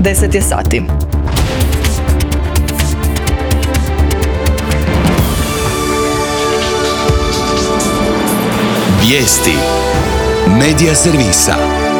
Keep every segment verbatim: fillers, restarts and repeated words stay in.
deset je sati. Vijesti Medija servisa.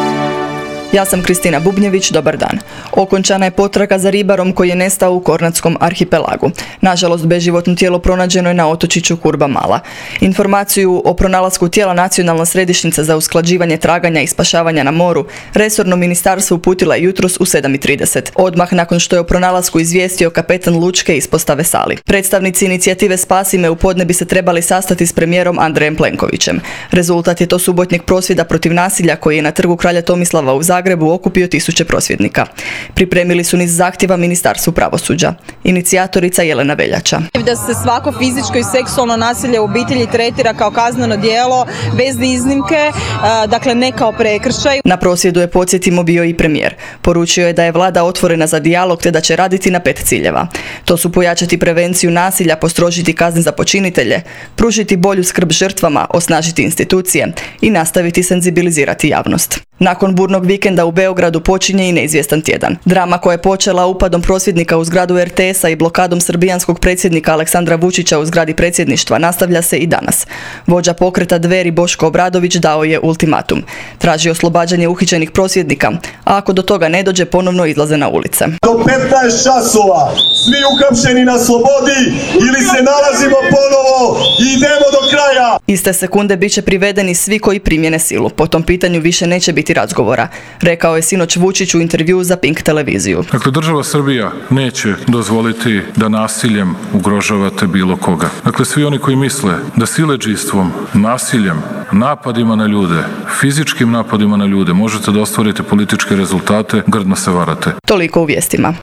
Ja sam Kristina Bubnjević, dobar dan. Okončana je potraga za ribarom koji je nestao u Kornatskom arhipelagu. Nažalost, beživotno tijelo pronađeno je na otočiću Kurba Mala. Informaciju o pronalasku tijela Nacionalna središnjica za usklađivanje traganja i spašavanja na moru resorno ministarstvo uputila je jutros u sedam i trideset, odmah nakon što je o pronalasku izvijestio kapetan lučke ispostave Sali. Predstavnici inicijative Spasi me u podne bi se trebali sastati s premijerom Andrejem Plenkovićem. Rezultat je to subotnjeg prosvjeda protiv nasilja koji je na trgu Kralja Tomislava u Zagrebu okupio tisuće prosvjednika. Pripremili su niz zahtjeva Ministarstvu pravosuđa. Inicijatorica Jelena Veljača. Da se svako fizičko i seksualno nasilje u obitelji tretira kao kazneno djelo bez iznimke, dakle ne kao prekršaj. Na prosvjedu je, podsjetimo, bio i premijer. Poručio je da je vlada otvorena za dijalog te da će raditi na pet ciljeva. To su pojačati prevenciju nasilja, postrožiti kazne za počinitelje, pružiti bolju skrb žrtvama, osnažiti institucije i nastaviti senzibilizirati javnost. Nakon burnog vikenda u Beogradu počinje i neizvjestan tjedan. Drama koja je počela upadom prosvjednika u zgradu er te es-a i blokadom srbijanskog predsjednika Aleksandra Vučića u zgradi predsjedništva nastavlja se i danas. Vođa pokreta Dveri Boško Obradović dao je ultimatum. Traži oslobađanje uhićenih prosvjednika, a ako do toga ne dođe, ponovno izlaze na ulice. Do petnaest časova svi uhapšeni na slobodi ili se nalazimo ponovo i idemo do kraja. Iste sekunde biće privedeni svi koji primjene silu. Po tom pitanju više neće biti razgovora, rekao je sinoć Vučić u intervjuu za Pink televiziju. Dakle, država Srbija neće dozvoliti da nasiljem ugrožavate bilo koga. Dakle, svi oni koji misle da siledžijstvom, nasiljem, napadima na ljude, fizičkim napadima na ljude možete da ostvarite političke rezultate, grdno se varate. Toliko u vijestima.